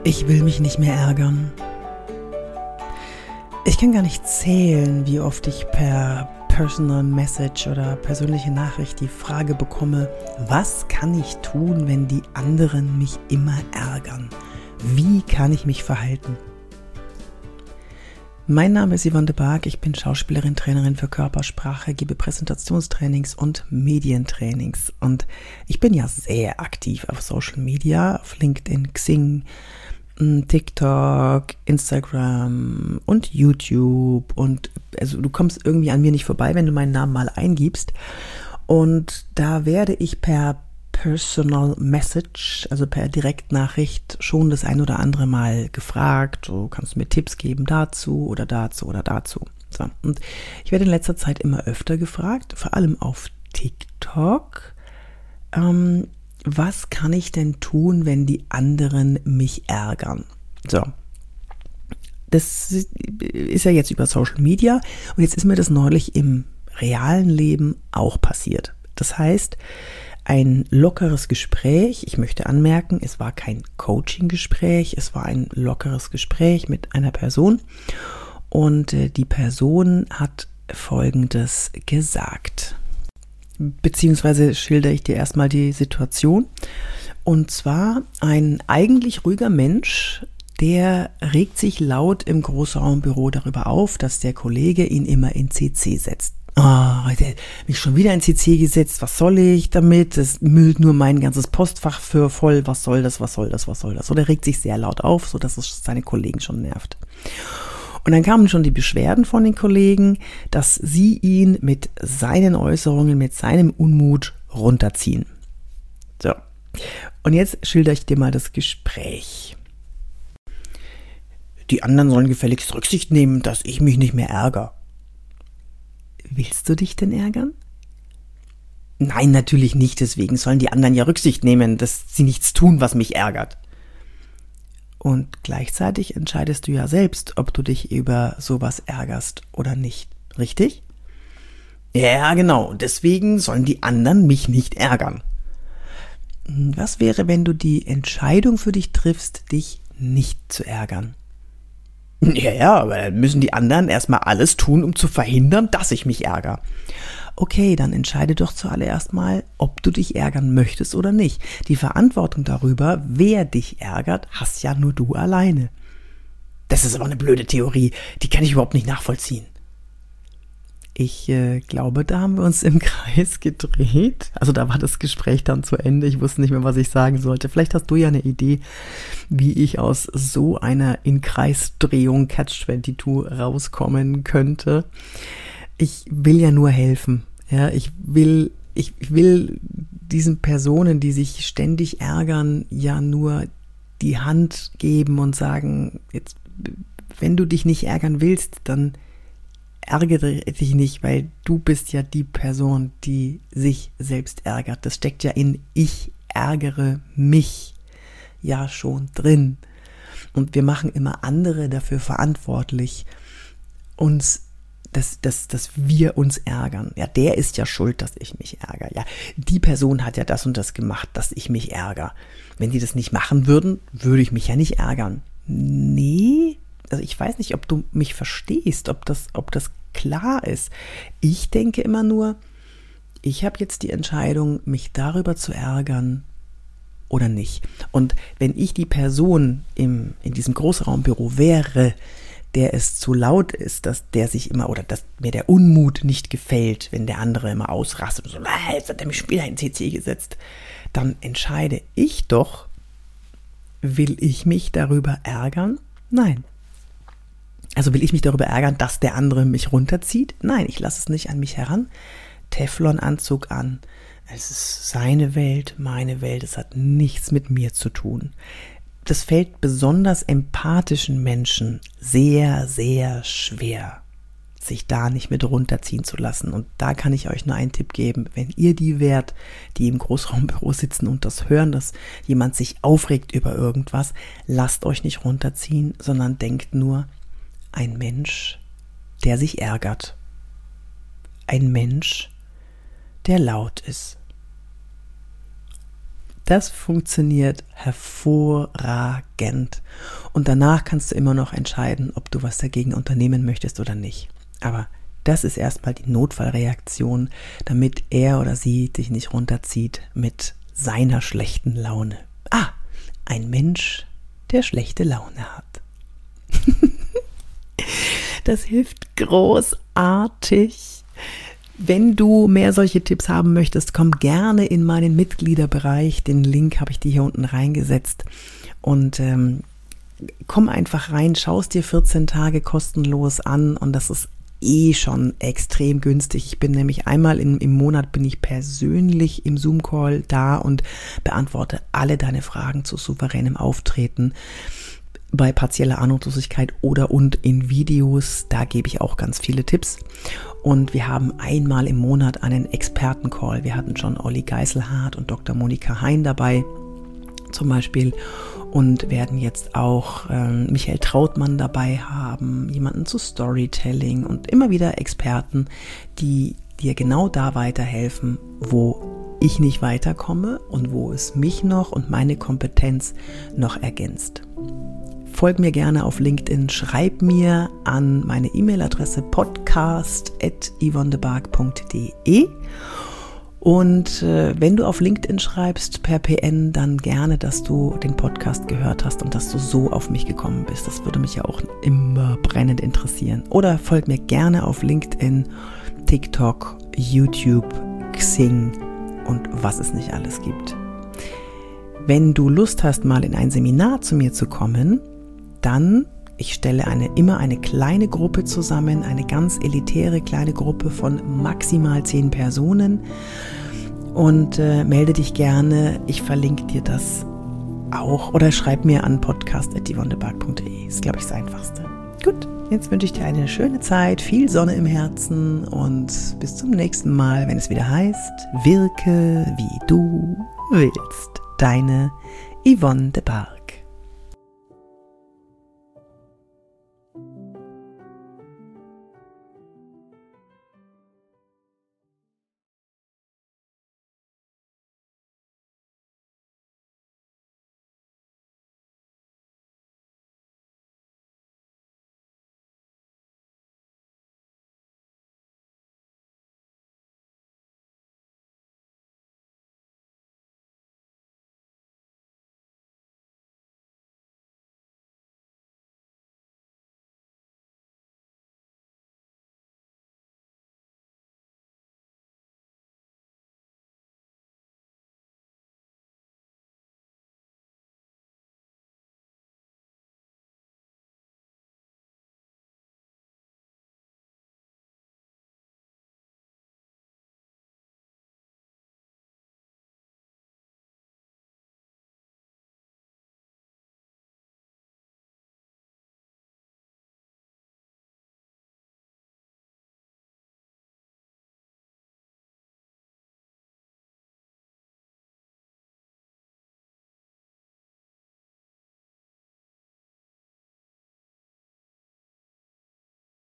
Ich will mich nicht mehr ärgern. Ich kann gar nicht zählen, wie oft ich per Personal Message oder persönliche Nachricht die Frage bekomme, was kann ich tun, wenn die anderen mich immer ärgern? Wie kann ich mich verhalten? Mein Name ist Yvonne de Barg, ich bin Schauspielerin, Trainerin für Körpersprache, gebe Präsentationstrainings und Medientrainings. Und ich bin ja sehr aktiv auf Social Media, auf LinkedIn, Xing, TikTok, Instagram und YouTube. Und also du kommst irgendwie an mir nicht vorbei, wenn du meinen Namen mal eingibst. Und da werde ich per Personal Message, also per Direktnachricht, schon das ein oder andere Mal gefragt, du kannst mir Tipps geben dazu oder dazu oder dazu. So. Und ich werde in letzter Zeit immer öfter gefragt, vor allem auf TikTok, was kann ich denn tun, wenn die anderen mich ärgern? So. Das ist ja jetzt über Social Media und jetzt ist mir das neulich im realen Leben auch passiert. Das heißt, ein lockeres Gespräch, ich möchte anmerken, es war kein Coaching-Gespräch, es war ein lockeres Gespräch mit einer Person und die Person hat Folgendes gesagt, beziehungsweise schildere ich dir erstmal die Situation. Und zwar ein eigentlich ruhiger Mensch, der regt sich laut im Großraumbüro darüber auf, dass der Kollege ihn immer in CC setzt. Der hat mich schon wieder in CC gesetzt, was soll ich damit? Das müllt nur mein ganzes Postfach für voll, was soll das? So, der regt sich sehr laut auf, sodass es seine Kollegen schon nervt. Und dann kamen schon die Beschwerden von den Kollegen, dass sie ihn mit seinen Äußerungen, mit seinem Unmut runterziehen. So, und jetzt schildere ich dir mal das Gespräch. Die anderen sollen gefälligst Rücksicht nehmen, dass ich mich nicht mehr ärgere. Willst du dich denn ärgern? Nein, natürlich nicht, deswegen sollen die anderen ja Rücksicht nehmen, dass sie nichts tun, was mich ärgert. Und gleichzeitig entscheidest du ja selbst, ob du dich über sowas ärgerst oder nicht, richtig? Ja, genau, deswegen sollen die anderen mich nicht ärgern. Was wäre, wenn du die Entscheidung für dich triffst, dich nicht zu ärgern? Ja, aber dann müssen die anderen erstmal alles tun, um zu verhindern, dass ich mich ärgere. Okay, dann entscheide doch zuallererst mal, ob du dich ärgern möchtest oder nicht. Die Verantwortung darüber, wer dich ärgert, hast ja nur du alleine. Das ist aber eine blöde Theorie, die kann ich überhaupt nicht nachvollziehen. Ich glaube, da haben wir uns im Kreis gedreht. Also da war das Gespräch dann zu Ende. Ich wusste nicht mehr, was ich sagen sollte. Vielleicht hast du ja eine Idee, wie ich aus so einer In-Kreis-Drehung Catch-22 rauskommen könnte. Ich will ja nur helfen. Ja, ich will diesen Personen, die sich ständig ärgern, ja nur die Hand geben und sagen, jetzt, wenn du dich nicht ärgern willst, dann ärgere dich nicht, weil du bist ja die Person, die sich selbst ärgert. Das steckt ja in ich ärgere mich ja schon drin. Und wir machen immer andere dafür verantwortlich, dass wir uns ärgern. Ja, der ist ja schuld, dass ich mich ärgere. Ja, die Person hat ja das und das gemacht, dass ich mich ärgere. Wenn die das nicht machen würden, würde ich mich ja nicht ärgern. Nee, also ich weiß nicht, ob du mich verstehst, ob das klar ist. Ich denke immer nur, ich habe jetzt die Entscheidung, mich darüber zu ärgern oder nicht. Und wenn ich die Person in diesem Großraumbüro wäre, der es zu laut ist, dass der sich immer oder dass mir der Unmut nicht gefällt, wenn der andere immer ausrastet und so, jetzt hat er mich schon wieder in CC gesetzt, dann entscheide ich doch, will ich mich darüber ärgern? Nein. Also will ich mich darüber ärgern, dass der andere mich runterzieht? Nein, ich lasse es nicht an mich heran. Teflonanzug an. Es ist seine Welt, meine Welt. Es hat nichts mit mir zu tun. Das fällt besonders empathischen Menschen sehr, sehr schwer, sich da nicht mit runterziehen zu lassen. Und da kann ich euch nur einen Tipp geben. Wenn ihr die wärt, die im Großraumbüro sitzen und das hören, dass jemand sich aufregt über irgendwas, lasst euch nicht runterziehen, sondern denkt nur, ein Mensch, der sich ärgert. Ein Mensch, der laut ist. Das funktioniert hervorragend. Und danach kannst du immer noch entscheiden, ob du was dagegen unternehmen möchtest oder nicht. Aber das ist erstmal die Notfallreaktion, damit er oder sie dich nicht runterzieht mit seiner schlechten Laune. Ein Mensch, der schlechte Laune hat. Das hilft großartig. Wenn du mehr solche Tipps haben möchtest, komm gerne in meinen Mitgliederbereich. Den Link habe ich dir hier unten reingesetzt. Und komm einfach rein, schau es dir 14 Tage kostenlos an und das ist schon extrem günstig. Ich bin nämlich einmal im Monat bin ich persönlich im Zoom-Call da und beantworte alle deine Fragen zu souveränem Auftreten bei partieller Ahnungslosigkeit und in Videos. Da gebe ich auch ganz viele Tipps. Und wir haben einmal im Monat einen Experten-Call. Wir hatten schon Olli Geiselhardt und Dr. Monika Hein dabei zum Beispiel und werden jetzt auch Michael Trautmann dabei haben, jemanden zu Storytelling und immer wieder Experten, die dir genau da weiterhelfen, wo ich nicht weiterkomme und wo es mich noch und meine Kompetenz noch ergänzt. Folg mir gerne auf LinkedIn, schreib mir an meine E-Mail-Adresse podcast@yvonnebark.de. Und wenn du auf LinkedIn schreibst per PN, dann gerne, dass du den Podcast gehört hast und dass du so auf mich gekommen bist. Das würde mich ja auch immer brennend interessieren. Oder folg mir gerne auf LinkedIn, TikTok, YouTube, Xing und was es nicht alles gibt. Wenn du Lust hast, mal in ein Seminar zu mir zu kommen, dann, ich stelle immer eine kleine Gruppe zusammen, eine ganz elitäre kleine Gruppe von maximal 10 Personen und melde dich gerne. Ich verlinke dir das auch oder schreib mir an podcast@yvonnebark.de. Ist, glaube ich, das Einfachste. Gut, jetzt wünsche ich dir eine schöne Zeit, viel Sonne im Herzen und bis zum nächsten Mal, wenn es wieder heißt, wirke wie du willst. Deine Yvonne de Bark.